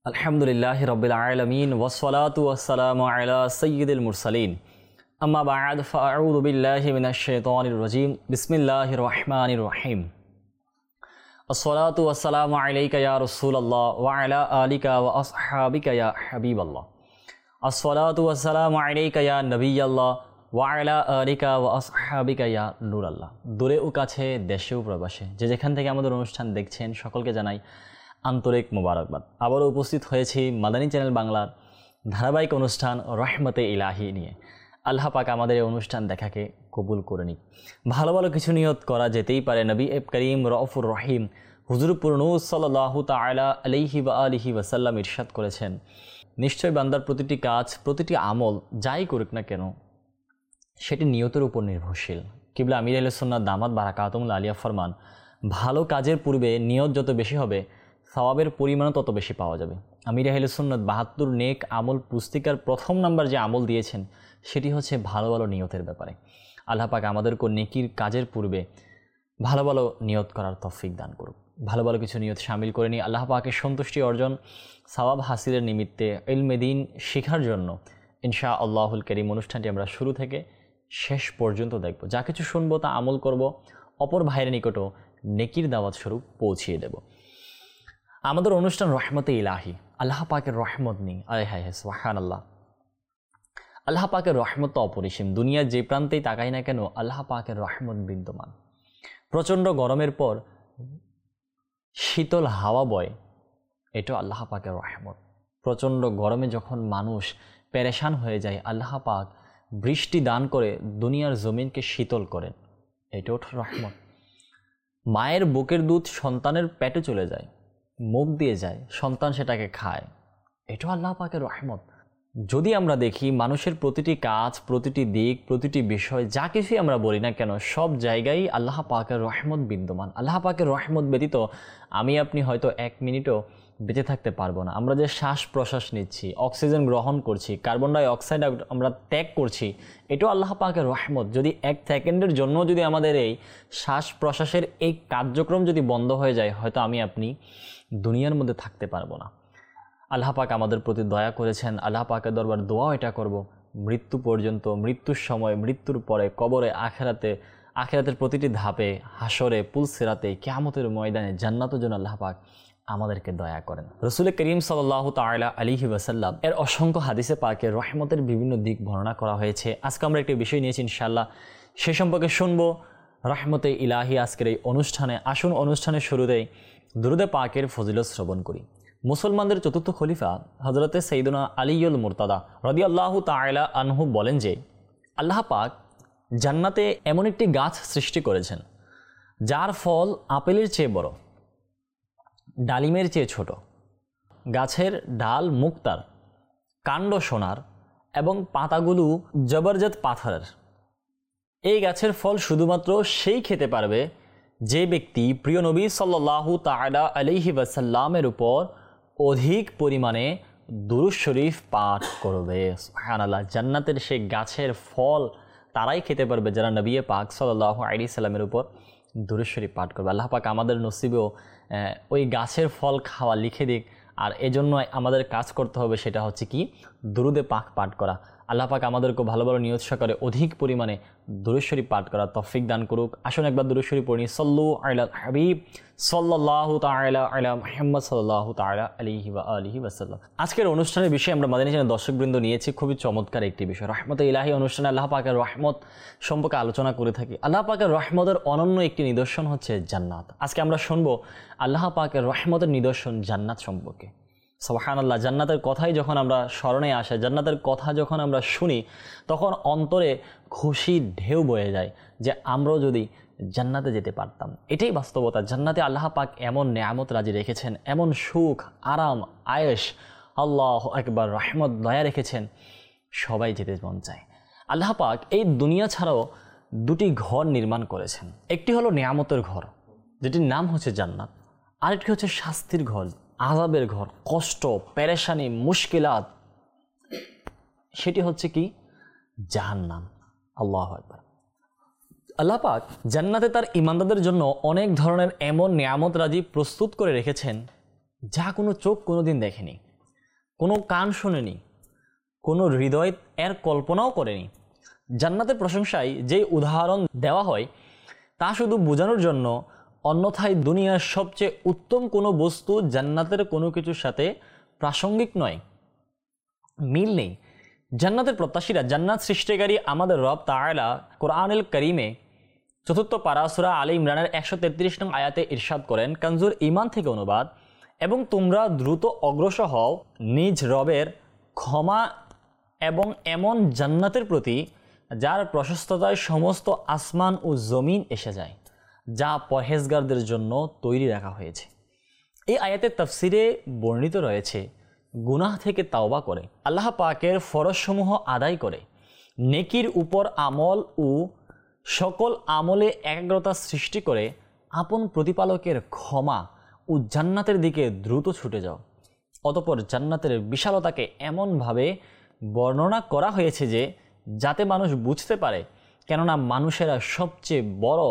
আলহামদুলিল্লাহি রাব্বিল আলামিন ওয়াসসালাতু ওয়াসসালামু আলা সাইয়্যিদিল মুরসালিন আম্মা বা'দ ফাআউযু বিল্লাহি মিনাশ শাইতানির রাজীম বিসমিল্লাহির রহমানির রহিম আসসালাতু ওয়াসসালামু আলাইকা ইয়া রাসূলুল্লাহ ওয়া আলা আলিকা ওয়া আসহাবিকা ইয়া হাবিবাল্লাহ আসসালাতু ওয়াসসালামু আলাইকা ইয়া নবিয়াল্লাহ ওয়া আলা আলিকা ওয়া আসহাবিকা ইয়া নূরাল্লাহ। দূরে ও কাছে, দেশে ও প্রবাসে যে যেখান থেকে আমাদের অনুষ্ঠান দেখছেন সকলকে জানাই আন্তরিক মোবারকবাদ। আবারও উপস্থিত হয়েছি মাদানী চ্যানেল বাংলার ধারাবাহিক অনুষ্ঠান রহমতে ইলাহি নিয়ে। আল্লাহ পাক আমাদের এই অনুষ্ঠান দেখাকে কবুল করে নিক। ভালো ভালো কিছু নিয়ত করা যেতেই পারে। নবী করিম রউফুর রহিম হুজুর নূর সাল্লাল্লাহু তাআলা আলাইহি ওয়া আলিহি ওয়াসাল্লাম ইরশাদ করেছেন, নিশ্চয় বান্দার প্রতিটি কাজ, প্রতিটি আমল যাই করুক না কেন সেটি নিয়তের উপর নির্ভরশীল। কিবলা আমির আহলে সুন্নাত দামাত বারাকাতুহুল আলিয়া ফরমান, ভালো কাজের পূর্বে নিয়ত যত বেশি হবে সওয়াবের পরিমাণও তত বেশি পাওয়া যাবে। আমির আহলে সুন্নাত ৭২ নেক আমল পুস্তিকার প্রথম নাম্বার যে আমল দিয়েছেন সেটি হচ্ছে ভালো ভালো নিয়তের ব্যাপারে। আল্লাহ পাক আমাদেরকে নেকির কাজের পূর্বে ভালো ভালো নিয়ত করার তৌফিক দান করুক। ভালো ভালো কিছু নিয়ত শামিল করে নিয়ে আল্লাহ পাকের সন্তুষ্টি অর্জন, সওয়াব হাসিলের নিমিত্তে ইলমে দ্বীন শেখার জন্য ইনশাআল্লাহুল কারীম অনুষ্ঠানটি আমরা শুরু থেকে শেষ পর্যন্ত দেখব। যা কিছু শুনবো তা আমল করব, অপর ভাইয়ের নিকটও নেকির দাওয়াত স্বরূপ পৌঁছিয়ে দেব। আমাদের অনুষ্ঠান রহমতে ইলাহি, আল্লাহ পাকের রহমত নেই। আয় হায় হায় সুবহানাল্লাহ। আল্লাহ পাকের রহমত তো অপরিসীম। দুনিয়ার যে প্রান্তেই তাকাই না কেন আল্লাহ পাকের রহমত বিদ্যমান। প্রচণ্ড গরমের পর শীতল হাওয়া বয়, এটাও আল্লাহ পাকের রহমত। প্রচণ্ড গরমে যখন মানুষ পেরেশান হয়ে যায় আল্লাহ পাক বৃষ্টি দান করে দুনিয়ার জমিনকে শীতল করেন, এটাও রহমত। মায়ের বুকের দুধ সন্তানের পেটে চলে যায়, মুখ দিয়ে যায়, সন্তান সেটাকে খায়, এটাও আল্লাহ পাকের রহমত। যদি আমরা দেখি মানুষের প্রতিটি কাজ, প্রতিটি দিক, প্রতিটি বিষয় যা কিছুই আমরা বলি না কেন সব জায়গায় আল্লাহ পাকের রহমত বিদ্যমান। আল্লাহ পাকের রহমত ব্যতীত আমি আপনি হয়তো এক মিনিটও বেঁচে থাকতে পারবো না। আমরা যে শ্বাস প্রশ্বাস নিচ্ছি, অক্সিজেন গ্রহণ করছি, কার্বন ডাই অক্সাইড আমরা ত্যাগ করছি, এটাও আল্লাহ পাকের রহমত। যদি এক সেকেন্ডের জন্য যদি আমাদের এই শ্বাস প্রশ্বাসের এই কার্যক্রম যদি বন্ধ হয়ে যায় হয়তো আমি আপনি দুনিয়ার মধ্যে থাকতে পারবো না। আল্লাহ পাক আমাদের প্রতি দয়া করেছেন। আল্লাহ পাকের দরবার দোয়াও এটা করব, মৃত্যু পর্যন্ত, মৃত্যুর সময়, মৃত্যুর পরে, কবরে, আখেরাতের প্রতিটি ধাপে, হাসরে, পুলসিরাতে, কিয়ামতের ময়দানে, জান্নাতের জন্য আল্লাহ পাক আমাদেরকে দয়া করেন। রাসূল করিম সাল্লাল্লাহু তাআলা আলাইহি ওয়াসাল্লাম এর অসংখ্য হাদিসে পাকে রহমতের বিভিন্ন দিক বর্ণনা করা হয়েছে। আজকে আমরা একটি বিষয় নিয়েছি ইনশাআল্লাহ, সে সম্পর্কে শুনবো রহমতে ইলাহি আজকের এই অনুষ্ঠানে। আসুন অনুষ্ঠানের শুরুতেই দুরুদে পাকের ফজিলত শ্রবণ করি। মুসলমানদের চতুর্থ খলিফা হযরতে সাইয়্যিদুনা আলীউল মুরতাদা রাদিয়াল্লাহু তাআলা আনহু বলেন যে আল্লাহ পাক জান্নাতে এমন একটি গাছ সৃষ্টি করেছেন যার ফল আপেলের চেয়ে বড়, ডালিমের চেয়ে ছোট, গাছের ডাল মুক্তার, কাণ্ড সোনার এবং পাতাগুলো জবরদস্ত পাথরের। এই গাছের ফল শুধুমাত্র সেই খেতে পারবে যে ব্যক্তি প্রিয় নবী সাল্লাল্লাহু তাআলা আলাইহি ওয়াসাল্লামের উপর অধিক পরিমাণে দুরূদ শরীফ পাঠ করবে। সুবহানাল্লাহ। জান্নাতের সেই গাছের ফল তারাই খেতে পারবে যারা নবী পাক সাল্লাল্লাহু আলাইহি সাল্লামের উপর দুরূদ শরীফ পাঠ করবে। আল্লাহ পাক আমাদের নসিবেও ওই গাছের ফল খাওয়া লিখে দিক। আর এজন্য আমাদের কাজ করতে হবে, সেটা হচ্ছে কি দুরুদে পাক পাঠ করা। আল্লাহ পাক আমাদেরকে ভালো ভালো নিয়ত সহকারে অধিক পরিমাণে দুরূদ শরীফ পাঠ করার তৌফিক দান করুক। আসুন একবার দুরূদ শরীফ পড়ি। সাল্লু আলাল হাবিব সাল্লাল্লাহু তাআলা আলা মুহাম্মদ সাল্লাল্লাহু তাআলা আলাইহি ওয়া আলিহি ওয়াসাল্লাম। আজকের অনুষ্ঠানের বিষয়ে আমরা মাদানী চ্যানেল দর্শকবৃন্দ নিয়েছি খুবই চমৎকার একটি বিষয়। রহমতে ইলাহি অনুষ্ঠানে আল্লাহ পাকের রহমত সম্পর্কে আলোচনা করে থাকি। আল্লাহ পাকের রহমতের অনন্য একটি নিদর্শন হচ্ছে জান্নাত। আজকে আমরা শুনবো আল্লাহ পাকের রহমতের নিদর্শন জান্নাত সম্পর্কে। সুবহানাল্লাহ। জান্নাতের কথাই যখন আমরা স্মরণে আসে, জান্নাতের কথা যখন আমরা শুনি তখন অন্তরে খুশির ঢেউ বয়ে যায় যে আমরাও যদি জান্নাতে যেতে পারতাম। এটাই বাস্তবতা। জান্নাতে আল্লাহ পাক এমন নেয়ামত রাজি রেখেছেন, এমন সুখ, আরাম, আয়েশ, আল্লাহু আকবার, রহমত, দয়া রেখেছেন, সবাই যেতে মন চায়। আল্লাহ পাক এই দুনিয়া ছাড়াও দুটি ঘর নির্মাণ করেছেন। একটি হলো নেয়ামতের ঘর যেটির নাম হচ্ছে জান্নাত, আরেকটি হচ্ছে শাস্তির ঘর, আযাবের ঘর, কষ্ট, পেরেশানি, মুশকিলাত, সেটি হচ্ছে কি জাহান্নাম। আল্লাহু আকবার। আল্লাহ পাক জান্নাতে তার ঈমানদারদের জন্য অনেক ধরনের এমন নিয়ামত রাজি প্রস্তুত করে রেখেছেন যা কোনো চোখ কোনোদিন দেখেনি। কোনো কান শোনেনি, কোনো হৃদয় এর কল্পনাও করেনি। জান্নাতের প্রশংসায় যে উদাহরণ দেওয়া হয় তা শুধু বোঝানোর জন্য, অন্যথায় দুনিয়ার সবচেয়ে উত্তম কোনো বস্তু জান্নাতের কোনো কিছুর সাথে প্রাসঙ্গিক নয়, মিল নেই। জান্নাতের প্রত্যাশীরা, জান্নাত সৃষ্টিকারী আমাদের রব তাআলা কোরআনুল কারীমে ৪র্থ পারা সূরা আলে ইমরানের ১৩৩ নং আয়াতে ইরশাদ করেন, কানজুল ঈমান থেকে অনুবাদ, এবং তোমরা দ্রুত অগ্রসর হও নিজ রবের ক্ষমা এবং এমন জান্নাতের প্রতি যার প্রশস্ততায় সমস্ত আসমান ও জমিন এসে যায়, যা পরহেজগারদের জন্য তৈরি রাখা হয়েছে। এই আয়াতের তাফসিরে বর্ণিত রয়েছে, গুনাহ থেকে তাওবা করে, আল্লাহ পাকের ফরজসমূহ আদায় করে, নেকির উপর আমল ও সকল আমলে একাগ্রতা সৃষ্টি করে আপন প্রতিপালকের ক্ষমা ও জান্নাতের দিকে দ্রুত ছুটে যাও। অতঃপর জান্নাতের বিশালতাকে এমনভাবে বর্ণনা করা হয়েছে যে যাতে মানুষ বুঝতে পারে, কেননা মানুষেরা সবচেয়ে বড়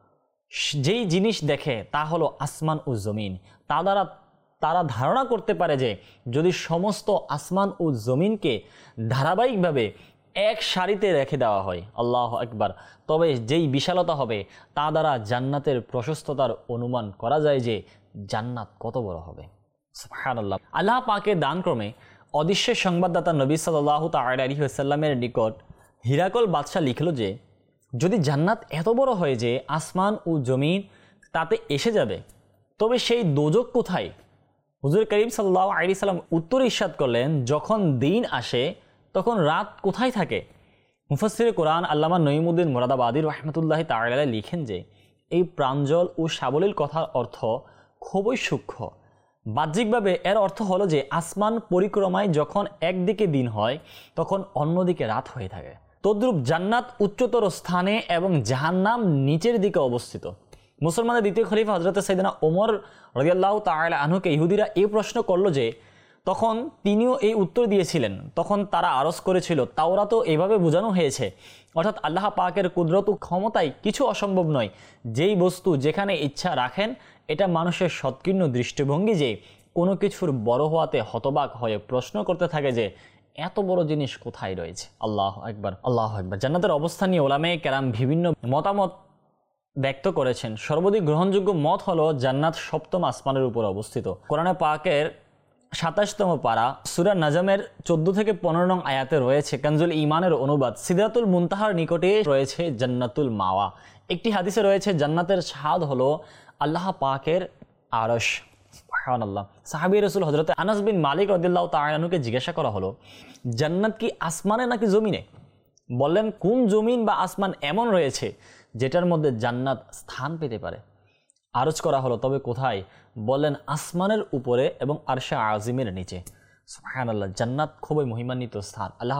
যেই জিনিস দেখে তা হলো আসমান ও জমিন। তা দ্বারা তারা ধারণা করতে পারে যে যদি সমস্ত আসমান ও জমিনকে ধারাবাহিকভাবে এক সারিতে রেখে দেওয়া হয়, আল্লাহু আকবার, তবে যেই বিশালতা হবে তা দ্বারা জান্নাতের প্রশস্ততার অনুমান করা যায় যে জান্নাত কত বড় হবে। সুবহানাল্লাহ। আল্লাহ পাকের দানক্রমে অদৃশ্যের সংবাদদাতা নবী সাল্লাল্লাহু তাআলা আলাইহি ওয়াসাল্লামের নিকট হিরাকল বাদশাহ লিখল যে যদি জান্নাত এত বড় হয় যে আসমান ও জমিন তাতে এসে যাবে, তবে সেই দোজখ কোথায়? হুজুর করিম সাল্লাল্লাহু আলাইহি সাল্লাম উত্তর ইরশাদ করলেন, যখন দিন আসে তখন রাত কোথায় থাকে? মুফাসসিরে কোরআন আল্লামা নঈমুদ্দিন মুরাদাবাদী রাহমাতুল্লাহি তাআলা আলাইহি লিখেন যে এই প্রাঞ্জল ও সাবলীল কথার অর্থ খুবই সূক্ষ্ম। বাহ্যিকভাবে এর অর্থ হলো যে আসমান পরিক্রমায় যখন একদিকে দিন হয় তখন অন্যদিকে রাত হয়ে থাকে। তদ্রূপ জান্নাত উচ্চতর স্থানে এবং জাহান্নাম নিচের দিকে অবস্থিত। মুসলমানদের দ্বিতীয় খলিফা হযরত সাইয়েদনা ওমর রাদিয়াল্লাহু তাআলা আনহুকে ইহুদিরা এই প্রশ্ন করলো যে তখন তিনিও এই উত্তর দিয়েছিলেন। তখন তারা আরজ করেছিল, তাওরাতও এভাবে বোঝানো হয়েছে, অর্থাৎ আল্লাহ পাকের কুদরত ও ক্ষমতায় কিছু অসম্ভব নয়। যেই বস্তু যেখানে ইচ্ছা রাখেন, এটা মানুষের সৎকীর্ণ দৃষ্টিভঙ্গি যে কোনো কিছুর বড় হওয়াতে হতবাক হয়ে প্রশ্ন করতে থাকে যে এত বড় জিনিস কোথায় রয়েছে। আল্লাহু আকবার, আল্লাহু আকবার। জান্নাতের অবস্থান নিয়ে উলামায়ে কেরাম বিভিন্ন মতামত ব্যক্ত করেছেন। সর্বাধিক গ্রহণযোগ্য মত হলো জান্নাত সপ্তম আসমানের উপর অবস্থিত। কোরআনে পাকের ২৭তম পারা সূরা নাজমের ১৪ থেকে ১৫ নং আয়াতে রয়েছে কানজুল ঈমানের অনুবাদ, সিদরাতুল মুনতাহার নিকটে রয়েছে জান্নাতুল মাওয়া। একটি হাদিসে রয়েছে জান্নাতের স্বাদ হলো আল্লাহ পাকের আরশ। সুবহানাল্লাহ। সাহাবী রাসূল হযরত আনাস বিন মালিক রাদিয়াল্লাহু তাআলা আনহুকে জিজ্ঞাসা করা হলো, জান্নাত কি আসমানে নাকি জমিনে? বললেন, কোন জমিন বা আসমান এমন রয়েছে যেটার মধ্যে জান্নাত স্থান পেতে পারে? আরজ করা হলো, তবে কোথায়? বললেন, আসমানের উপরে এবং আরশে আজিমের নিচে। সুবহানাল্লাহ। জান্নাত খুবই মহিমান্বিত স্থান, আল্লাহ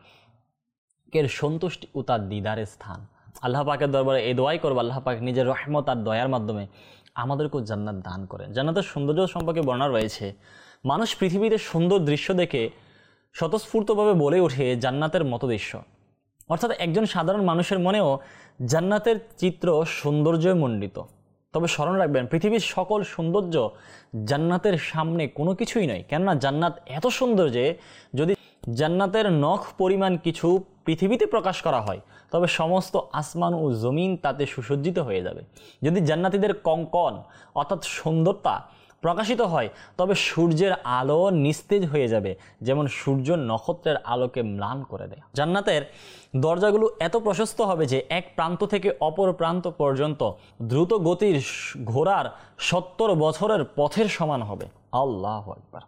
পাকের সন্তুষ্টি ও তার দিদারের স্থান। আল্লাহ পাকের দরবারে এই দোয়াই করবো, আল্লাহ পাক নিজের রহমত আর দয়ার মাধ্যমে আমাদেরকেও জান্নাত দান করেন। জান্নাতের সৌন্দর্য সম্পর্কে বর্ণনা রয়েছে, মানুষ পৃথিবীতে সুন্দর দৃশ্য দেখে স্বতঃস্ফূর্তভাবে বলে ওঠে জান্নাতের মতো দৃশ্য। অর্থাৎ একজন সাধারণ মানুষের মনেও জান্নাতের চিত্র সৌন্দর্যে মণ্ডিত। তবে স্মরণ রাখবেন, পৃথিবীর সকল সৌন্দর্য জান্নাতের সামনে কোনো কিছুই নয়। কেননা জান্নাত এত সুন্দর যে যদি জান্নাতের নখ পরিমাণ কিছু পৃথিবীতে প্রকাশ করা হয় তবে সমস্ত আসমান ও জমিন তাতে সুসজ্জিত হয়ে যাবে। যদি জান্নাতীদের কঙ্কন অর্থাৎ সুন্দরতা প্রকাশিত হয় তবে সূর্যের আলো নিস্তেজ হয়ে যাবে, যেমন সূর্য নক্ষত্রের আলোকে ম্লান করে দেয়। জান্নাতের দরজাগুলো এত প্রশস্ত হবে যে এক প্রান্ত থেকে অপর প্রান্ত পর্যন্ত দ্রুত গতির ঘোড়ার ৭০ বছরের পথের সমান হবে। আল্লাহু আকবার।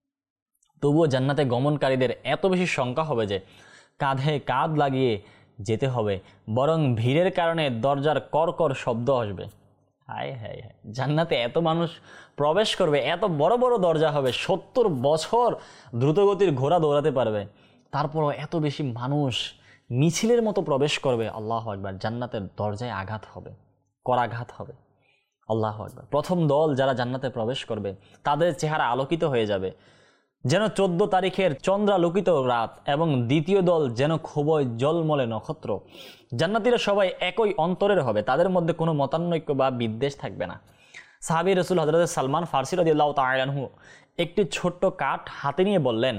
তবুও জান্নাতে গমনকারীদের এত বেশি সংখ্যা হবে যে কাঁধে কাঁধ লাগিয়ে যেতে হবে, বরং ভিড়ের কারণে দরজার কড়কড় শব্দ আসবে। হায় হায় হায়, জান্নাতে এত মানুষ প্রবেশ করবে, এত বড় বড় দরজা হবে, ৭০ বছর দ্রুতগতির ঘোড়া দৌড়াতে পারবে, তারপরও এত বেশি মানুষ মিছিলের মতো প্রবেশ করবে। আল্লাহু আকবার। জান্নাতের দরজায় আঘাত হবে, করাঘাত হবে। আল্লাহু আকবার। প্রথম দল যারা জান্নাতে প্রবেশ করবে তাদের চেহারা আলোকিত হয়ে যাবে যেন ১৪ তারিখের চন্দ্রালোকিত রাত, এবং দ্বিতীয় দল যেন খুবই জলমলে নক্ষত্র। জান্নাতীরা সবাই একই অন্তরের হবে, তাদের মধ্যে কোনো মতানৈক্য বা বিদ্বেষ থাকবে না। সাহাবী রাসূল হযরত সালমান ফারসি রাদিয়াল্লাহু তাআলা আনহু একটি ছোট্ট কাঠ হাতে নিয়ে বললেন,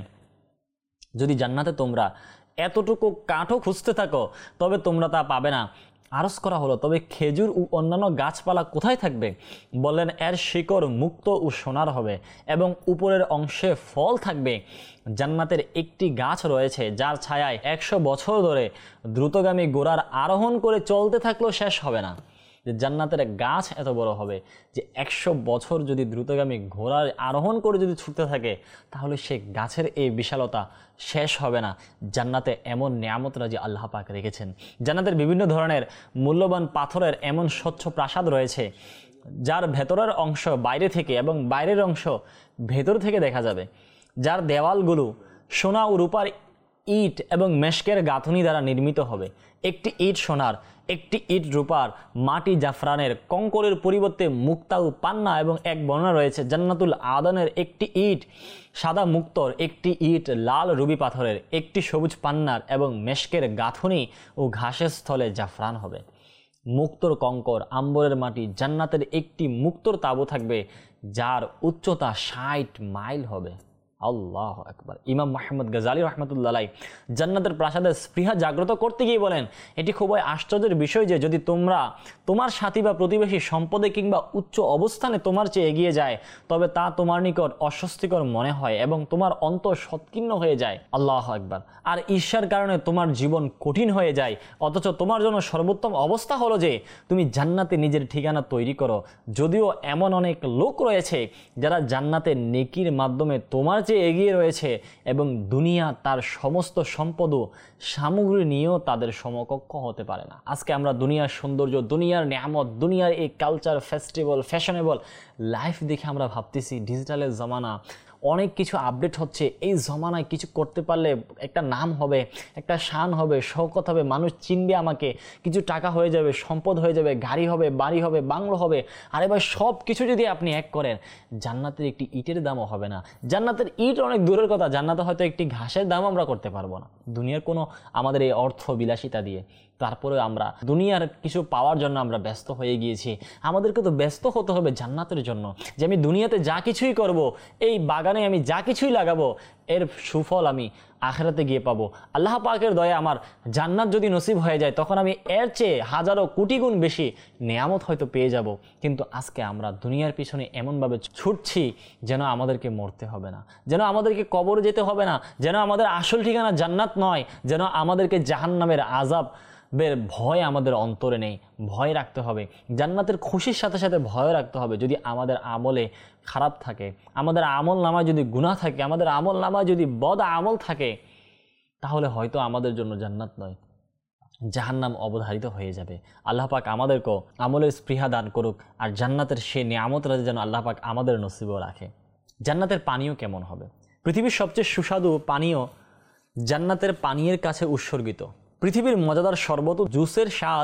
যদি জান্নাতে তোমরা এতটুকু কাঠও খুঁজতে থাকো তবে তোমরা তা পাবে না। আরজ করা হলো, তবে খেজুর ও অন্যান্য গাছপালা কোথায় থাকবে? বললেন, এর শিকড় মুক্ত ও সোনার হবে এবং উপরের অংশে ফল থাকবে। জান্নাতের একটি গাছ রয়েছে যার ছায়ায় 100 বছর ধরে দ্রুতগামী ঘোড়ার আরোহণ করে চলতে থাকলেও শেষ হবে না। যে জান্নাতের গাছ এত বড় হবে যে 100 বছর যদি দ্রুতগামী ঘোড়ার আরোহণ করে যদি ছুটতে থাকে তাহলে সে গাছের এই বিশালতা শেষ হবে না। জান্নাতে এমন নিয়ামতরা যে আল্লাহ পাক রেখেছেন। জান্নাতের বিভিন্ন ধরনের মূল্যবান পাথরের এমন স্বচ্ছ প্রাসাদ রয়েছে যার ভেতরের অংশ বাইরে থেকে এবং বাইরের অংশ ভেতর থেকে দেখা যাবে, যার দেওয়ালগুলো সোনা ও রূপার ইট এবং মেশকের গাঁথনি দ্বারা নির্মিত হবে। একটি ইট সোনার, একটি ইট রূপার, মাটি জাফরানের, কঙ্করের পরিবর্তে মুক্তা ও পান্না, এবং এক বর্ণনা রয়েছে জান্নাতুল আদনের একটি ইট সাদা মুক্তর, একটি ইট লাল রুবি পাথরের, একটি সবুজ পান্নার এবং মেশকের গাঁথনি ও ঘাসের স্থলে জাফরান হবে। মুক্তর কঙ্কর, আম্বরের মাটি, জান্নাতের একটি মুক্তর তাঁবু থাকবে যার উচ্চতা 60 মাইল হবে। আল্লাহ আকবার। ইমাম মুহাম্মদ গাজালি রহমতুল্লাহ আলাইহি জান্নাতের প্রাসাদের স্পৃহা জাগ্রত করতে গিয়ে বলেন, এটি খুবই আশ্চর্যের বিষয় যে যদি তোমরা তোমার সাথী বা প্রতিবেশী সম্পদে কিংবা উচ্চ অবস্থানে তোমার চেয়ে এগিয়ে যায় তবে তা তোমার নিকট অস্বস্তিকর মনে হয় এবং তোমার অন্তর সৎকীর্ণ হয়ে যায়। আল্লাহ আকবার। আর ঈর্ষার কারণে তোমার জীবন কঠিন হয়ে যায়, অথচ তোমার জন্য সর্বোত্তম অবস্থা হলো যে তুমি জান্নাতে নিজের ঠিকানা তৈরি করো। যদিও এমন অনেক লোক রয়েছে যারা জান্নাতে নেকির মাধ্যমে তোমার চেয়ে এগিয়ে রয়েছে এবং দুনিয়া তার সমস্ত সম্পদ ও সামগ্রী নিয়েও তাদের সমকক্ষ হতে পারে না। আজকে আমরা দুনিয়ার সৌন্দর্য, দুনিয়ার নিয়ামত, দুনিয়ার এই কালচার, ফেস্টিভ্যাল, ফ্যাশনেবল লাইফ দেখে আমরা ভাবতেছি ডিজিটালের জমানা, অনেক কিছু আপডেট হচ্ছে। এই জমানায় কিছু করতে পারলে একটা নাম হবে, একটা শান হবে, শৌকত হবে, মানুষ চিনবে আমাকে, কিছু টাকা হয়ে যাবে, সম্পদ হয়ে যাবে, গাড়ি হবে, বাড়ি হবে, বাংলো হবে। আর এবার সব কিছু যদি আপনি এক করেন, জান্নাতের একটি ইটের দামও হবে না। জান্নাতের ইট অনেক দূরের কথা, জান্নাতে হয়তো একটি ঘাসের দাম আমরা করতে পারবো না দুনিয়ার কোনো আমাদের এই অর্থ বিলাসিতা দিয়ে। তারপরে আমরা দুনিয়ার কিছু পাওয়ার জন্য আমরা ব্যস্ত হয়ে গিয়েছি। আমাদেরকে তো ব্যস্ত হতে হবে জান্নাতের জন্য, যে আমি দুনিয়াতে যা কিছুই করব, এই বাগানে আমি যা কিছুই লাগাবো, এর সুফল আমি আখিরাতে গিয়ে পাবো। আল্লাহ পাকের দয়া আমার জান্নাত যদি নসিব হয়ে যায় তখন আমি এর চেয়ে হাজারো কোটি গুণ বেশি নেয়ামত হয়তো পেয়ে যাব। কিন্তু আজকে আমরা দুনিয়ার পিছনে এমনভাবে ছুটছি যেন আমাদেরকে মরতে হবে না, যেন আমাদেরকে কবরে যেতে হবে না, যেন আমাদের আসল ঠিকানা জান্নাত নয়, যেন আমাদেরকে জাহান্নামের আযাব বের ভয় আমাদের অন্তরে নেই। ভয় রাখতে হবে, জান্নাতের খুশির সাথে সাথে ভয় রাখতে হবে। যদি আমাদের আমলে খারাপ থাকে, আমাদের আমল নামায় যদি গুনাহ থাকে, আমাদের আমল নামায় যদি বদ আমল থাকে, তাহলে হয়তো আমাদের জন্য জান্নাত নয়, জাহান্নাম অবধারিত হয়ে যাবে। আল্লাহ পাক আমাদেরকে আমলের স্পৃহা দান করুক, আর জান্নাতের সেই নিয়ামতরা যেন আল্লাহ পাক আমাদের নসিবও রাখে। জান্নাতের পানীয় কেমন হবে? পৃথিবীর সবচেয়ে সুস্বাদু পানীয় জান্নাতের পানীয়ের কাছে উৎসর্গিত। পৃথিবীর মজাদার শরবত ও জুসের স্বাদ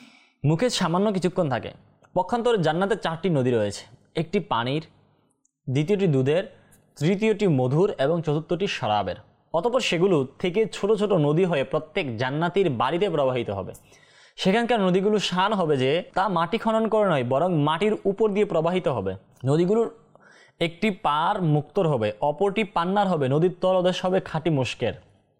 মুখে সামান্য কিছুক্ষণ থাকে। পক্ষান্তরে জান্নাতে 4টি নদী রয়েছে, একটি পানির, দ্বিতীয়টি দুধের, তৃতীয়টি মধুর এবং চতুর্থটি শরাবের। অতঃপর সেগুলো থেকে ছোট ছোট নদী হয়ে প্রত্যেক জান্নাতীর বাড়িতে প্রবাহিত হবে। সেখানকার নদীগুলো শান হবে যে তা মাটি খনন করে নয়, বরং মাটির উপর দিয়ে প্রবাহিত হবে। নদীগুলোর একটি পার মুক্তর হবে, অপরটি পান্নার হবে। নদীর তলদেশ হবে খাঁটি মুশকের।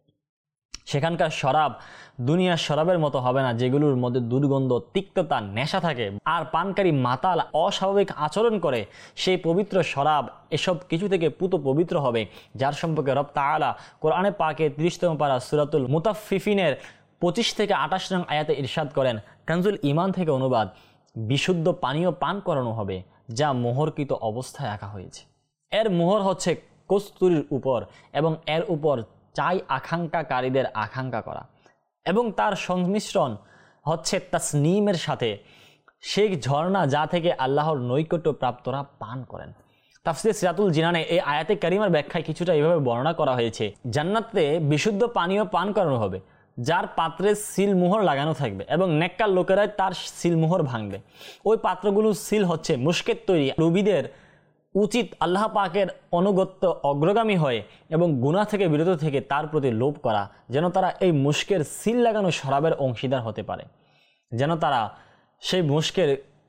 সেখানকার শরাব দুনিয়ার শরাবের মতো হবে না, যেগুলোর মধ্যে দুর্গন্ধ, তিক্ততা, নেশা থাকে আর পানকারী মাতাল অস্বাভাবিক আচরণ করে। সেই পবিত্র শরাব এসব কিছু থেকে পুত পবিত্র হবে, যার সম্পর্কে রব তাআলা কোরআনে পাকে 30তম পারা সূরাতুল মুতাফফিফিনের 25 থেকে 28 নং আয়াতে ইরশাদ করেন। কানজুল ঈমান থেকে অনুবাদ, বিশুদ্ধ পানীয় পান করানো হবে যা মোহরকৃত অবস্থায় রাখা হয়েছে। এর মোহর হচ্ছে কস্তুরীর উপর এবং এর উপর চাই আকাঙ্ক্ষাকারীদের আকাঙ্ক্ষা করা, এবং তার সংমিশ্রণ হচ্ছে তাসনিমের সাথে, সেই ঝর্ণা যা থেকে আল্লাহর নৈকট্য প্রাপ্তরা পান করেন। তাফসীর সিরাতুল জিনানে এই আয়াতে কারিমার ব্যাখ্যায় কিছুটা এইভাবে বর্ণনা করা হয়েছে, জান্নাতে বিশুদ্ধ পানীয় পান করানো হবে যার পাত্রে সিলমোহর লাগানো থাকবে এবং নেককার লোকেরাই তার সিলমোহর ভাঙবে। ওই পাত্রগুলো সিল হচ্ছে মুশকের তৈরি। রুবিদের উচিত আল্লাহ পাকের অনুগত্য অগ্রগামী হয় এবং গুনাহ থেকে বিরত থেকে তার প্রতি লোভ করা, যেন তারা এই মুশকের সিল লাগানো শরাবের অংশীদার হতে পারে, যেন তারা সেই মুশকের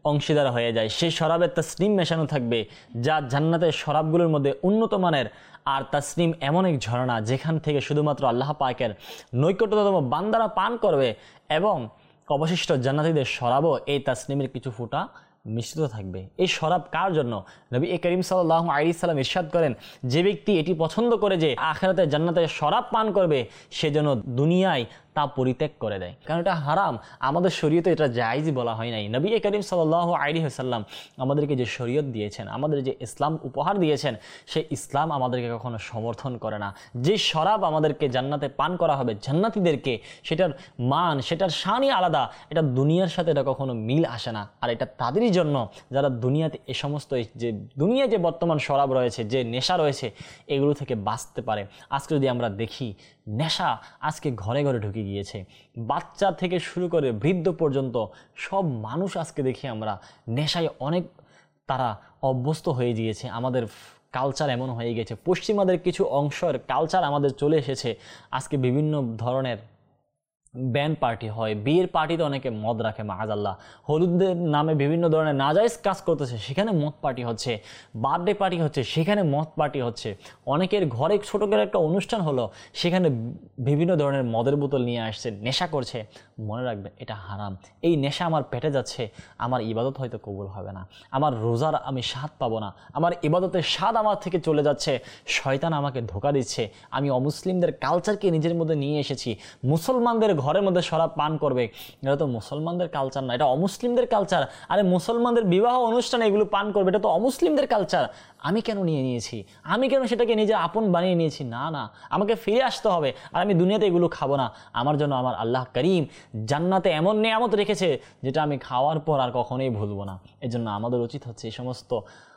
অংশীদার হয়ে যায়। সেই শরাবে তাসনিম মেশানো থাকবে, যা জান্নাতের শরাবগুলোর মধ্যে উন্নত মানের। আর তাসনিম এমন এক ঝর্ণা যেখান থেকে শুধুমাত্র আল্লাহ পাকের নৈকট্যতম বান্দারা পান করবে, এবং অবশিষ্ট জান্নাতীদের শরাবও এই তাসনিমের কিছু ফুটা মিশ্রিত থাকবে। এই শরাব কার জন্য? নবী করিম সাল্লাল্লাহু আলাইহি সাল্লাম ইরশাদ করেন, যে ব্যক্তি এটি পছন্দ করে যে আখিরাতে জান্নাতের শরাব পান করবে, সে যেন দুনিয়ায় তা পরিত্যাগ করে দেয়, কারণ এটা হারাম। আমাদের শরীয়তে এটা জায়েজই বলা হয় নাই। নবী করিম সাল্লাল্লাহু আলাইহি ওয়াসাল্লাম আমাদেরকে যে শরীয়ত দিয়েছেন, আমাদের যে ইসলাম উপহার দিয়েছেন, সেই ইসলাম আমাদেরকে কখনো সমর্থন করে না। যে শরাব আমাদেরকে জান্নাতে পান করা হবে জান্নাতীদেরকে, সেটার মান, সেটার শানই আলাদা। এটা দুনিয়ার সাথে এটা কখনো মিল আসে না। আর এটা তাদেরই জন্য যারা দুনিয়াতে এ সমস্ত যে দুনিয়ায় যে বর্তমান শরাব রয়েছে, যে নেশা রয়েছে, এগুলো থেকে বাঁচতে পারে। আজকে যদি আমরা দেখি, নেশা আজকে ঘরে ঘরে ঢুকে গিয়েছে। বাচ্চা থেকে শুরু করে বৃদ্ধ পর্যন্ত সব মানুষ আজকে দেখি আমরা নেশায় অনেক তারা অভ্যস্ত হয়ে গিয়েছে। আমাদের কালচার এমন হয়ে গেছে, পশ্চিমাদের কিছু অংশের কালচার আমাদের চলে এসেছে। আজকে বিভিন্ন ধরনের ব্যান্ড পার্টি হয়, বিয়ের পার্টিতে অনেকে মদ রাখে, মাআযাল্লাহ। হলুদের নামে বিভিন্ন ধরনের নাজায়েজ কাজ করতেছে, সেখানে মদ পার্টি হচ্ছে। বার্থডে পার্টি হচ্ছে, সেখানে মদ পার্টি হচ্ছে। অনেকের ঘরে ছোটো করে একটা অনুষ্ঠান হলো, সেখানে বিভিন্ন ধরনের মদের বোতল নিয়ে আসছে, নেশা করছে। মনে রাখবেন, এটা হারাম। এই নেশা আমার পেটে যাচ্ছে, আমার ইবাদত হয়তো কবুল হবে না, আমার রোজার আমি স্বাদ পাবো না, আমার ইবাদতের স্বাদ আমার থেকে চলে যাচ্ছে। শয়তান আমাকে ধোঁকা দিচ্ছে। আমি অমুসলিমদের কালচারকে নিজের মধ্যে নিয়ে এসেছি। মুসলমানদের ঘরের মধ্যে শরাব পান করবে, এটা তো মুসলমানদের কালচার না, এটা অমুসলিমদের কালচার। আরে মুসলমানদের বিবাহ অনুষ্ঠানে এগুলো পান করবে, এটা তো অমুসলিমদের কালচার। আমি কেন নিয়ে নিয়েছি? আমি কেন সেটাকে নিজের আপন বানিয়ে নিয়েছি? না না, আমাকে ফিরে আসতে হবে। আর আমি দুনিয়াতে এগুলো খাবো না। আমার জন্য আমার আল্লাহ করিম জান্নাতে এমন নেয়ামত রেখেছে, যেটা আমি খাওয়ার পর আর কখনোই ভুলবো না। এজন্য আমাদের উচিত হচ্ছে এই সমস্ত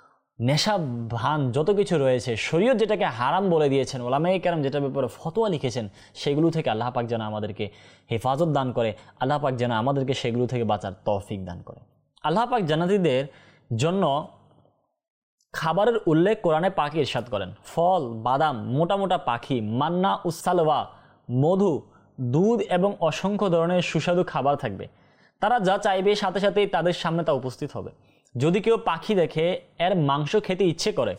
নেশা ভান যত কিছু রয়েছে, শরীয়ত যেটাকে হারাম বলে দিয়েছেন, ওলামায়ে কেরাম যেটার ব্যাপারে ফতোয়া লিখেছেন, সেগুলো থেকে আল্লাহ পাক যেন আমাদেরকে হেফাজত দান করে। আল্লাহ পাক যেন আমাদেরকে সেগুলো থেকে বাঁচার তৌফিক দান করে। আল্লাহ পাক জান্নাতীদের জন্য খাবারের উল্লেখ কোরআনে পাকে ইরশাদ করেন, ফল, বাদাম, মোটা মোটা পাখি, মান্না, উসালওয়া, মধু, দুধ এবং অসংখ্য ধরনের সুস্বাদু খাবার থাকবে। তারা যা চাইবে সাথে সাথেই তাদের সামনে তা উপস্থিত হবে। যদি কেউ পাখি দেখে এর মাংস খেতে ইচ্ছে করে,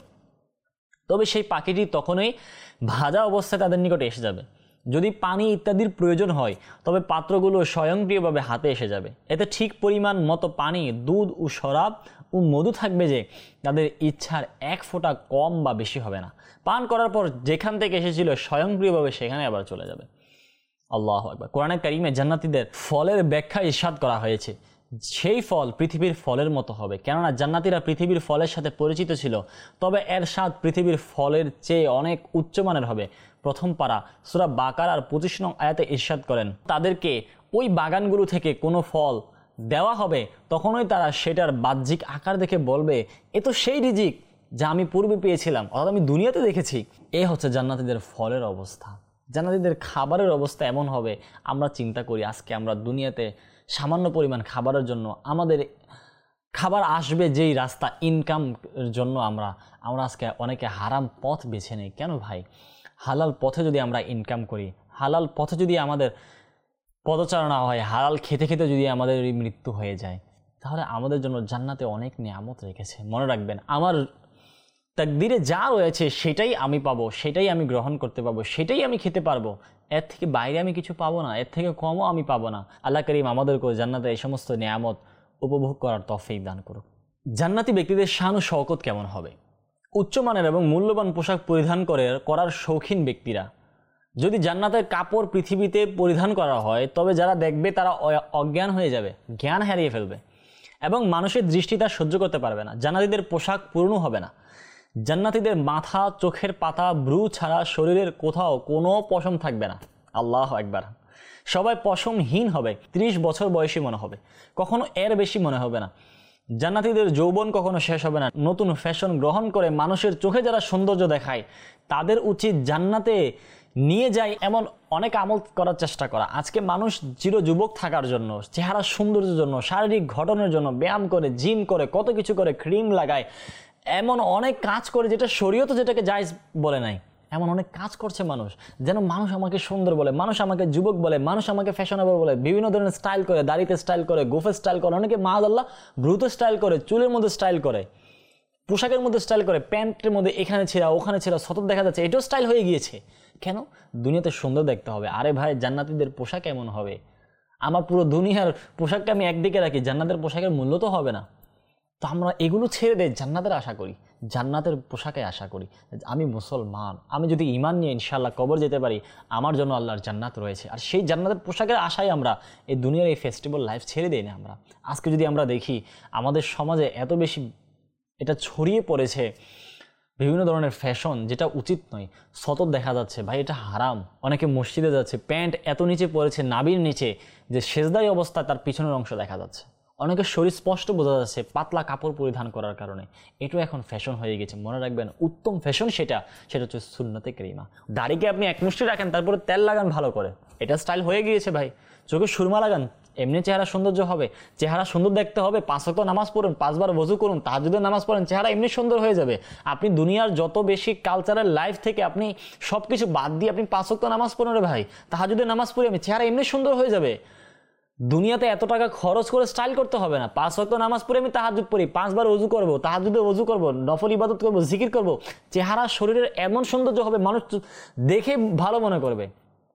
তবে সেই পাখিটি তখনই ভাজা অবস্থায় তাদের নিকটে এসে যাবে। যদি পানি ইত্যাদির প্রয়োজন হয়, তবে পাত্রগুলো স্বয়ংক্রিয়ভাবে হাতে এসে যাবে। এতে ঠিক পরিমাণ মতো পানি, দুধ ও শরাব ও মধু থাকবে যে তাদের ইচ্ছার এক ফোঁটা কম বা বেশি হবে না। পান করার পর যেখান থেকে এসেছিল স্বয়ংক্রিয়ভাবে সেখানে আবার চলে যাবে। আল্লাহু আকবার। কোরআনে কারিমে জান্নাতীদের ফলের ব্যাখ্যা ইরশাদ করা হয়েছে, সেই ফল পৃথিবীর ফলের মতো হবে। কেননা জান্নাতীরা পৃথিবীর ফলের সাথে পরিচিত ছিল, তবে এর স্বাদ পৃথিবীর ফলের চেয়ে অনেক উচ্চমানের হবে। প্রথম পারা সূরা বাকারার 25 নং আয়াতে ইরশাদ করেন, তাদেরকে ওই বাগানগুলো থেকে কোনো ফল দেওয়া হবে, তখনই তারা সেটার বাহ্যিক আকার দেখে বলবে, এ তো সেই রিজিক যা আমি পূর্বে পেয়েছিলাম, অর্থাৎ আমি দুনিয়াতে দেখেছি। এই হচ্ছে জান্নাতীদের ফলের অবস্থা। জান্নাতীদের খাবারের অবস্থা এমন হবে, আমরা চিন্তা করি আজকে আমরা দুনিয়াতে সামান্য পরিমাণ খাবারের জন্য আমাদের খাবার আসবে যেই রাস্তা ইনকামের জন্য আমরা আজকে অনেকে হারাম পথ বেছে নেই। কেন ভাই? হালাল পথে যদি আমরা ইনকাম করি, হালাল পথে যদি আমাদের পদচারণা হয়, হালাল খেতে খেতে যদি আমাদের মৃত্যু হয়ে যায়, তাহলে আমাদের জন্য জান্নাতে অনেক নিয়ামত রেখেছে। মনে রাখবেন, আমার তাকদীরে যা রয়েছে সেটাই আমি পাবো, সেটাই আমি গ্রহণ করতে পারবো, সেটাই আমি খেতে পারবো। এর থেকে বাইরে আমি কিছু পাবো না, এর থেকে কমও আমি পাবো না। আল্লাহ করিম আমাদেরকে জান্নাতে এই সমস্ত নিয়ামত উপভোগ করার তৌফিক দান করুক। জান্নাতি ব্যক্তিদের শান ও শওকত কেমন হবে? উচ্চমানের এবং মূল্যবান পোশাক পরিধান করার শৌখিন ব্যক্তিরা। যদি জান্নাতের কাপড় পৃথিবীতে পরিধান করা হয়, তবে যারা দেখবে তারা অজ্ঞান হয়ে যাবে, জ্ঞান হারিয়ে ফেলবে এবং মানুষের দৃষ্টি তা সহ্য করতে পারবে না। জান্নাতীদের পোশাক পূর্ণ হবে না। জান্নাতীদের মাথা, চোখের পাতা, ভ্রু ছাড়া শরীরের কোথাও কোনো পশম থাকবে না। আল্লাহু আকবার। সবাই পশমহীন হবে, 30 বছর বয়সী মনে হবে, কখনো এর বেশি মনে হবে না। জান্নাতীদের যৌবন কখনো শেষ হবে না। নতুন ফ্যাশন গ্রহণ করে মানুষের চোখে যারা সৌন্দর্য দেখায়, তাদের উচিত জান্নাতে নিয়ে যায় এমন অনেক আমল করার চেষ্টা করা। আজকে মানুষ চির যুবক থাকার জন্য, চেহারা সৌন্দর্যের জন্য, শারীরিক গঠনের জন্য ব্যায়াম করে, জিম করে, কত কিছু করে, ক্রিম লাগায়, এমন অনেক কাজ করে যেটা শরীয়ত যেটাকে জায়েজ বলে নাই। এমন অনেক কাজ করছে মানুষ, যেন মানুষ আমাকে সুন্দর বলে, মানুষ আমাকে যুবক বলে, মানুষ আমাকে ফ্যাশনেবল বলে, বিভিন্ন ধরনের স্টাইল করে, দাড়িতে স্টাইল করে, গোফে স্টাইল করে, অনেকে মাশাআল্লাহ ব্রুতে স্টাইল করে, চুলের মধ্যে স্টাইল করে, পোশাকের মধ্যে স্টাইল করে, প্যান্টের মধ্যে এখানে ছেঁড়া ওখানে ছেঁড়া সতত দেখা যাচ্ছে, এটাও স্টাইল হয়ে গিয়েছে। কেন? দুনিয়াতে সুন্দর দেখতে হবে। আরে ভাই, জান্নাতীদের পোশাক এমন হবে, আমার পুরো দুনিয়ার পোশাকটা আমি একদিকে রাখি, জান্নাতের পোশাকের মূল্য তো হবে না। তো আমরা এগুলো ছেড়ে দেই, জান্নাতের আশা করি, জান্নাতের পোশাকে আশা করি। আমি মুসলমান, আমি যদি ঈমান নিয়ে ইনশাআল্লাহ কবর যেতে পারি, আমার জন্য আল্লাহর জান্নাত রয়েছে। আর সেই জান্নাতের পোশাকের আশায় আমরা এই দুনিয়ার এই ফেস্টিভ্যাল লাইফ ছেড়ে দিই না। আমরা আজকে যদি আমরা দেখি আমাদের সমাজে এত বেশি এটা ছড়িয়ে পড়েছে বিভিন্ন ধরনের ফ্যাশন, যেটা উচিত নয়, সতত দেখা যাচ্ছে, ভাই এটা হারাম। অনেকে মসজিদে যাচ্ছে, প্যান্ট এত নিচে পড়েছে নাভির নিচে যে সেজদাই অবস্থায় তার পিছনের অংশ দেখা যাচ্ছে। অনেকের শরীর স্পষ্ট বোঝা যাচ্ছে পাতলা কাপড় পরিধান করার কারণে। এটাও এখন ফ্যাশন হয়ে গেছে। মনে রাখবেন, উত্তম ফ্যাশন সেটা হচ্ছে সুন্নতে কারিমা। দাড়িকে আপনি এক মুষ্টি রাখেন, তারপরে তেল লাগান ভালো করে, এটা স্টাইল হয়ে গিয়েছে ভাই। চোখে সুরমা লাগান, এমনি চেহারা সৌন্দর্য হবে। চেহারা সুন্দর দেখতে হবে, 5 ওয়াক্ত নামাজ পড়ুন, 5 বার ওযু করুন, তাহাজ্জুদের নামাজ পড়েন, চেহারা এমনি সুন্দর হয়ে যাবে। আপনি দুনিয়ার যত বেশি কালচারাল লাইফ থেকে আপনি সব কিছু বাদ দিয়ে আপনি 5 ওয়াক্ত নামাজ পড়ুন রে ভাই, তাহাজ্জুদের নামাজ পড়ি আমি, চেহারা এমনি সুন্দর হয়ে যাবে। দুনিয়াতে এত টাকা খরচ করে স্টাইল করতে হবে না। 5 ওয়াক্ত নামাজ পড়ে আমি তাহাজ্জুদ পড়ি, 5 বার ওযু করবো, তাহাজ্জুদে ওযু করবো, নফল ইবাদত করবো, জিকির করবো, চেহারা শরীরের এমন সৌন্দর্য হবে, মানুষ দেখে ভালো মনে করবে,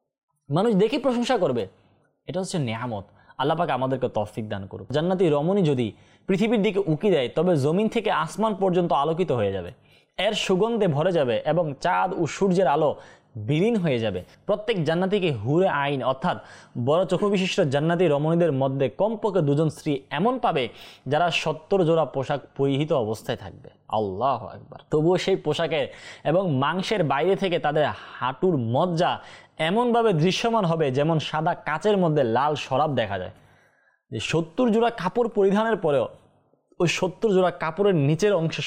মানুষ দেখে প্রশংসা করবে। এটা হচ্ছে নেয়ামত। আল্লাহ পাক আমাদেরকে তৌফিক দান করুক। জান্নাতি রমণী যদি পৃথিবীর দিকে উকি দেয়, তবে জমিন থেকে আসমান পর্যন্ত আলোকিত হয়ে যাবে, এর সুগন্ধে ভরে যাবে এবং চাঁদ ও সূর্যের আলো বিলীন হয়ে যাবে। প্রত্যেক জান্নাতীকে হুরে আইন অর্থাৎ বড় চক্ষু বিশিষ্ট জান্নাতি রমণীদের মধ্যে কমপক্ষে 2 জন স্ত্রী এমন পাবে যারা 70 জোড়া পোশাক পরিহিত অবস্থায় থাকবে। আল্লাহু আকবার। তবুও সেই পোশাকের এবং মাংসের বাইরে থেকে তাদের হাঁটুর মজ্জা এমনভাবে দৃশ্যমান হবে যেমন সাদা কাচের মধ্যে লাল শরাব দেখা যায়। যে 70 জোড়া কাপড় পরিধানের পরেও ওই 70 জোড়া কাপড়ের নিচের অংশে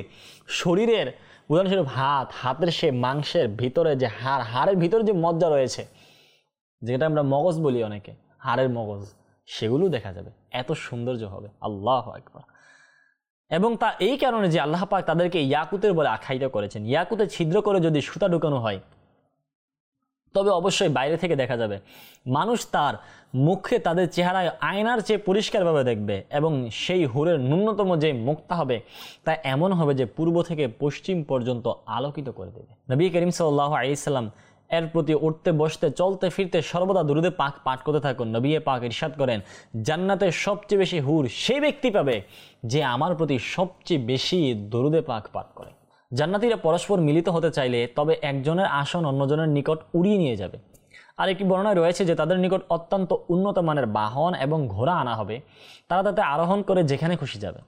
শরীরের উদাহরণস্বরূপ হাতের সে মাংসের ভিতরে যে হাড়ের ভিতরে যে মজ্জা রয়েছে, যেটা আমরা মগজ বলি অনেকে, হাড়ের মগজ, সেগুলো দেখা যাবে। এত সৌন্দর্য হবে। আল্লাহু আকবার। এবং তা এই কারণে যে আল্লাহ পাক তাদেরকে ইয়াকুতের বলে আখ্যায়িত করেছেন। ইয়াকুতে ছিদ্র করে যদি সুতা ঢুকানো হয়, তবে অবশ্যই বাইরে থেকে দেখা যাবে। মানুষ তার মুখে তাদের চেহারায় আয়নার চেয়ে পরিষ্কারভাবে দেখবে এবং সেই হুরের ন্যূনতম যে মুখটা হবে তা এমন হবে যে পূর্ব থেকে পশ্চিম পর্যন্ত আলোকিত করে দেবে। নবী করিম সাল্লাল্লাহু আলাইহি সাল্লাম এর প্রতি উঠতে বসতে চলতে ফিরতে সর্বদা দুরূদে পাক পাঠ করতে থাকুন। নবী পাক ইরশাদ করেন, জান্নাতের সবচেয়ে বেশি হুর সেই ব্যক্তি পাবে যে আমার প্রতি সবচেয়ে বেশি দুরূদে পাক পাঠ করে। জান্নাতীরা পরস্পর মিলিত হতে চাইলে তবে একজনের আসন অন্যজনের নিকট উড়িয়ে নিয়ে যাবে। আর একটি বর্ণনায় রয়েছে যে তাদের নিকট অত্যন্ত উন্নত মানের বাহন এবং ঘোড়া আনা হবে, তারা তাতে আরোহণ করে যেখানে খুশি যাবে।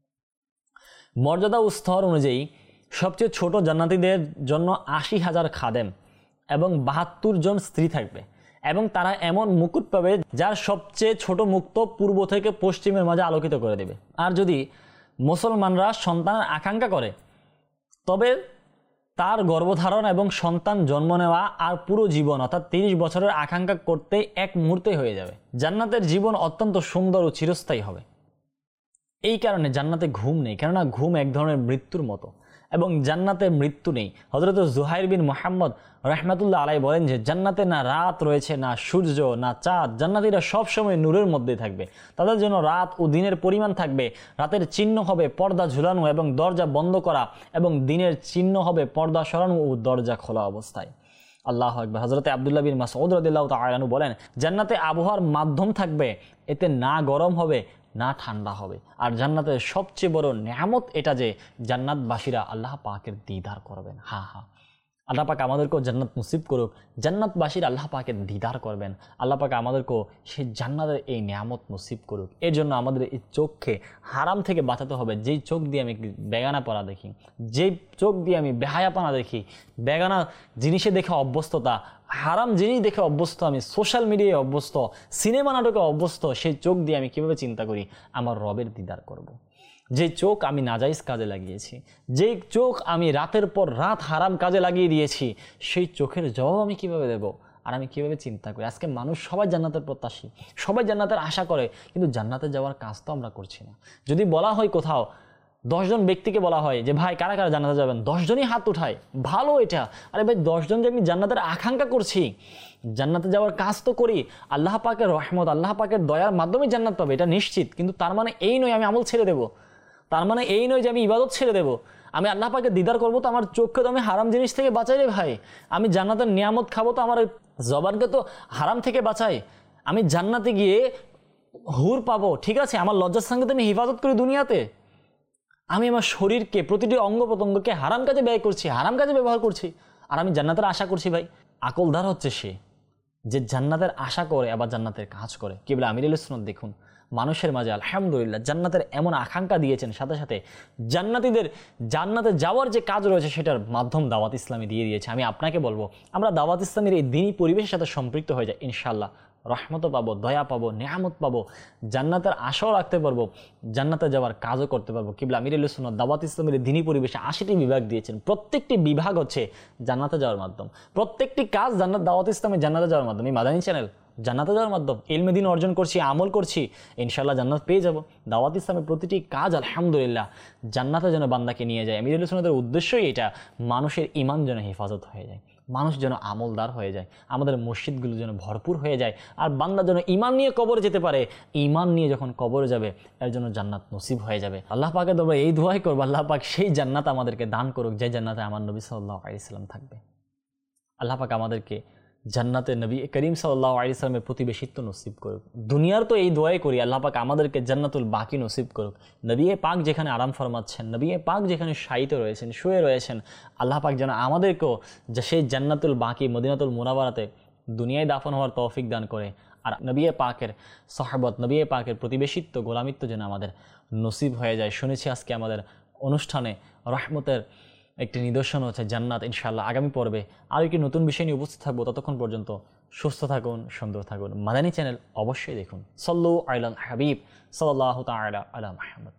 মর্যাদা ও স্তর অনুযায়ী সবচেয়ে ছোট জান্নাতীদের জন্য 80,000 খাদেম এবং 72 জন স্ত্রী থাকবে এবং তারা এমন মুকুট পাবে যার সবচেয়ে ছোট মুক্ত পূর্ব থেকে পশ্চিমের মাঝে আলোকিত করে দেবে। আর যদি মুসলমানরা সন্তানের আকাঙ্ক্ষা করে, তবে তার গর্ভধারণ এবং সন্তান জন্ম নেওয়া আর পুরো জীবন অর্থাৎ 30 বছরের আকাঙ্ক্ষা করতে এক মুহূর্তে হয়ে যাবে। জান্নাতের জীবন অত্যন্ত সুন্দর ও চিরস্থায়ী হবে। এই কারণে জান্নাতে ঘুম নেই, কেননা ঘুম এক ধরনের মৃত্যুর মতো এবং জান্নাতে মৃত্যু নেই। হযরত জুহাইর বিন মুহাম্মদ রাহমাতুল্লাহ আলাইহি বলেন যে জান্নাতে না রাত রয়েছে, না সূর্য, না চাঁদ। জান্নাতীরা সবসময় নূরের মধ্যে থাকবে। তাদের জন্য রাত ও দিনের পরিমাণ থাকবে। রাতের চিহ্ন হবে পর্দা ঝুলানো এবং দরজা বন্ধ করা, এবং দিনের চিহ্ন হবে পর্দা সরানো ও দরজা খোলা অবস্থায়। আল্লাহু আকবার। হযরত আব্দুল্লাহ বিন মাসউদ রাদিয়াল্লাহু তাআলা আনহু বলেন, জান্নাতে আবহাওয়ার মাধ্যম থাকবে, এতে না গরম হবে না ঠান্ডা হবে। আর জান্নাতের সবচেয়ে বড় নেয়ামত এটা যে জান্নাতবাসীরা আল্লাহ পাকের দিদার করবেন। আল্লাহ পাক আমাদেরকেও জান্নাত নসিব করুক। জান্নাতবাসীরা আল্লাহ পাকের দিদার করবেন। আল্লাহ পাক আমাদেরকেও সেই জান্নাতের এই নেয়ামত নসিব করুক। এর জন্য আমাদের এই চোখকে হারাম থেকে বাঁচাতে হবে। যেই চোখ দিয়ে আমি বেগানাপনা দেখি, যেই চোখ দিয়ে আমি বেহায়াপনা দেখি, বেগানা জিনিসে দেখে অভ্যস্ততা, হারাম জিনিস দেখে অভ্যস্ত, আমি সোশ্যাল মিডিয়ায় অভ্যস্ত, সিনেমা নাটকে অভ্যস্ত, সেই চোখ দিয়ে আমি কীভাবে চিন্তা করি আমার রবের দিদার করব। যে চোখ আমি নাজাইজ কাজে লাগিয়েছি, যে চোখ আমি রাতের পর রাত হারাম কাজে লাগিয়ে দিয়েছি, সেই চোখের জবাব আমি কিভাবে দেব? আর আমি কিভাবে চিন্তা করি? আজকে মানুষ সবাই জান্নাতের প্রত্যাশী, সবাই জান্নাতের আশা করে, কিন্তু জান্নাতে যাওয়ার কাজ তো আমরা করছি না। যদি বলা হয় কোথাও 10 জন ব্যক্তিকে বলা হয় যে ভাই কারা কারা জান্নাতে যাবেন, 10 জনই হাত উঠায়। ভালো এটা। আরে ভাই 10 জন যে আমি জান্নাতের আকাঙ্ক্ষা করছি, জান্নাতে যাওয়ার কাজ তো করি, আল্লাহ পাকের রহমত, আল্লাহ পাকের দয়ার মাধ্যমে জান্নাত পাবে, এটা নিশ্চিত। কিন্তু তার মানে এই নয় আমি আমল ছেড়ে দেব, তার মানে এই নয় যে আমি ইবাদত ছেড়ে দেব। আমি আল্লাহ পাকে দিদার করবো তো আমার চোখকে তো আমি হারাম জিনিস থেকে বাঁচাই রে ভাই। আমি জান্নাতের নিয়ামত খাবো তো আমার জবানকে তো হারাম থেকে বাঁচাই। আমি জান্নাতে গিয়ে হুর পাবো, ঠিক আছে, আমার লজ্জার সঙ্গে তো আমি হেফাজত করি দুনিয়াতে। আমি আমার শরীরকে, প্রতিটি অঙ্গ প্রত্যঙ্গকে হারাম কাজে ব্যয় করছি, হারাম কাজে ব্যবহার করছি, আর আমি জান্নাতের আশা করছি। ভাই আকলদার হচ্ছে সে যে জান্নাতের আশা করে আবার জান্নাতের কাজ করে। কি বলে আমিরুল সুন্নাত দেখুন, মানুষের মাঝে আলহামদুলিল্লাহ জান্নাতের এমন আকাঙ্ক্ষা দিয়েছেন, সাথে সাথে জান্নাতীদের জান্নাতে যাওয়ার যে কাজ রয়েছে সেটার মাধ্যম দাওয়াত ইসলামী দিয়ে দিয়েছে। আমি আপনাকে বলবো আমরা দাওয়াত ইসলামের এই দিনী পরিবেশের সাথে সম্পৃক্ত হয়ে যাই, ইনশাআল্লাহ রহমতও পাবো, দয়া পাবো, নেয়ামত পাবো, জান্নাতের আশাও রাখতে পারবো, জান্নাতে যাওয়ার কাজও করতে পারবো। কিবলা আমিরুল সুন্নাত দাওয়াত ইসলামের দিনী পরিবেশে 80টি বিভাগ দিয়েছেন। প্রত্যেকটি বিভাগ হচ্ছে জান্নাতে যাওয়ার মাধ্যম, প্রত্যেকটি কাজ দাওয়াত ইসলামে জান্নাতে যাওয়ার মাধ্যম। এই মাদানী চ্যানেল জান্নাতে যাওয়ার মাধ্যম, ইলমে দ্বীন অর্জন করছি, আমল করছি, ইনশাআল্লাহ জান্নাত পেয়ে যাব। দাওয়াত ইসলামের প্রতিটি কাজ আলহামদুলিল্লাহ জান্নাতে যেন বান্দাকে নিয়ে যায়। আমিরুল সুন্নাতের উদ্দেশ্যই এটা, মানুষের ঈমান যেন হেফাজত হয়ে যায়, মানুষ যেন আমলদার হয়ে যায়, আমাদের মসজিদগুলো যেন ভরপুর হয়ে যায়, আর বান্দা যেন ঈমান নিয়ে কবরে যেতে পারে। ঈমান নিয়ে যখন কবরে যাবে এর জন্য জান্নাত নসিব হয়ে যাবে। আল্লাহ পাকে তোমরা এই দোয়াই করবো, আল্লাহ পাক সেই জান্নাত আমাদেরকে দান করুক যে জান্নাতে আমার নবী সাল্লাল্লাহু আলাইহি সাল্লাম থাকবে। আল্লাহ পাক আমাদেরকে জান্নাতে নবী করিম সাল্লাল্লাহু আলাইহি সাল্লামের প্রতিবেশিত্ব নসিব করুক। দুনিয়ার তো এই দোয়াই করি, আল্লাহ পাক আমাদেরকে জান্নাতুল বাকি নসিব করুক। নবী পাক যেখানে আরাম ফরমাচ্ছেন, নবী পাক যেখানে শায়িত রয়েছেন, শুয়ে রয়েছেন, আল্লাহ পাক যেন আমাদেরকেও যে সেই জান্নাতুল বাকি মদিনাতুল মুনাওয়ারাতে দুনিয়ায় দাফন হওয়ার তৌফিক দান করে, আর নবী পাকের সহবত, নবী পাকের প্রতিবেশিত্ব, গোলামিত্ব যেন আমাদের নসিব হয়ে যায়। শুনেছি আজকে আমাদের অনুষ্ঠানে রহমতের একটি নিদর্শন হচ্ছে জান্নাত। ইনশাআল্লাহ আগামী পর্বে আরও একটি নতুন বিষয় নিয়ে উপস্থিত থাকবো। ততক্ষণ পর্যন্ত সুস্থ থাকুন, সুন্দর থাকুন। মাদানী চ্যানেল অবশ্যই দেখুন। সাল্লু আলাল হাবিব সাল্লাল্লাহু তাআলা আলা মুহাম্মদ।